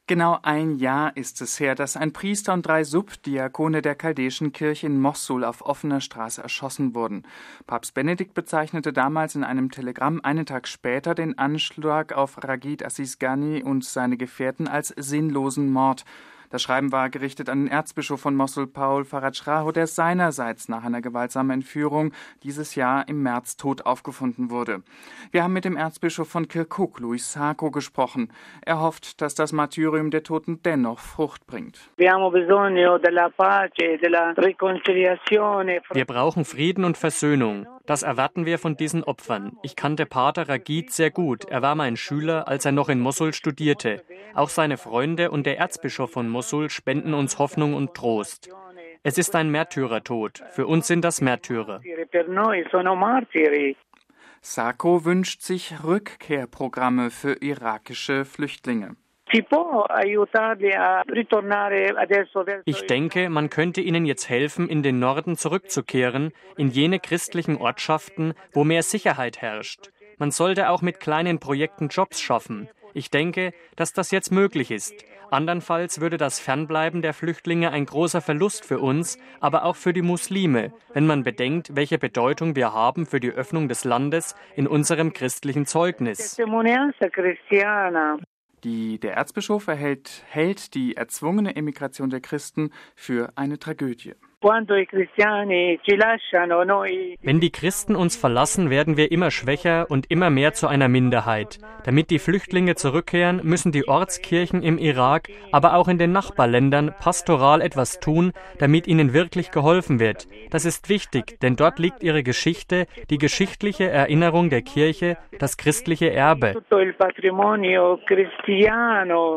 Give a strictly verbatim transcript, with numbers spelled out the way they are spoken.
Genau ein Jahr ist es her, dass ein Priester und drei Subdiakone der chaldäischen Kirche in Mossul auf offener Straße erschossen wurden. Papst Benedikt bezeichnete damals in einem Telegramm einen Tag später den Anschlag auf Ragid Asisgani und seine Gefährten als sinnlosen Mord. Das Schreiben war gerichtet an den Erzbischof von Mossul, Paul Faraj Raho, der seinerseits nach einer gewaltsamen Entführung dieses Jahr im März tot aufgefunden wurde. Wir haben mit dem Erzbischof von Kirkuk, Luis Sako, gesprochen. Er hofft, dass das Martyrium der Toten dennoch Frucht bringt. Wir brauchen Frieden und Versöhnung. Das erwarten wir von diesen Opfern. Ich kannte Pater Ragid sehr gut. Er war mein Schüler, als er noch in Mossul studierte. Auch seine Freunde und der Erzbischof von Mossul spenden uns Hoffnung und Trost. Es ist ein Märtyrertod. Für uns sind das Märtyrer. Sako wünscht sich Rückkehrprogramme für irakische Flüchtlinge. Ich denke, man könnte ihnen jetzt helfen, in den Norden zurückzukehren, in jene christlichen Ortschaften, wo mehr Sicherheit herrscht. Man sollte auch mit kleinen Projekten Jobs schaffen. Ich denke, dass das jetzt möglich ist. Andernfalls würde das Fernbleiben der Flüchtlinge ein großer Verlust für uns, aber auch für die Muslime, wenn man bedenkt, welche Bedeutung wir haben für die Öffnung des Landes in unserem christlichen Zeugnis. Die, der Erzbischof erhält, hält die erzwungene Emigration der Christen für eine Tragödie. Wenn die Christen uns verlassen, werden wir immer schwächer und immer mehr zu einer Minderheit. Damit die Flüchtlinge zurückkehren, müssen die Ortskirchen im Irak, aber auch in den Nachbarländern pastoral etwas tun, damit ihnen wirklich geholfen wird. Das ist wichtig, denn dort liegt ihre Geschichte, die geschichtliche Erinnerung der Kirche, das christliche Erbe.